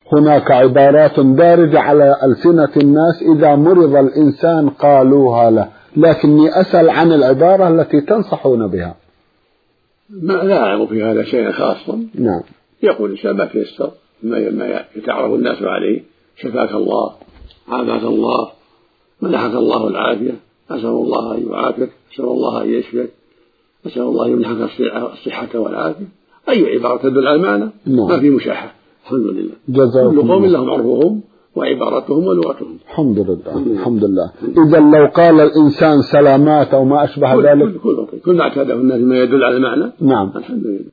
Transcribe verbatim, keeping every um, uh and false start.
هناك عبارات دارجة على ألسنة الناس إذا مرض الإنسان قالوها له، لكني أسأل عن العبارة التي تنصحون بها. ما لا أعلم في هذا شيئا خاصا. نعم. يقول الإنسان ما تيسر ما يتعرف الناس عليه، شفاك الله، عافاك الله، منحك الله العافية، أسأل الله أن يعافيك، أسأل الله أن يشفيك، أسأل الله يمنحك الصحة والعافية. أي عبارة تدل على المعنى ما في مشاحة. الحمد لله. كل قوم لهم عرفهم وعبارتهم ولغتهم. الحمد لله. الحمد لله. إذا لو قال الإنسان سلامات أو ما أشبه كل ذلك كل كل, كل ما اعتاده الناس ما يدل على المعنى. نعم. الحمد لله.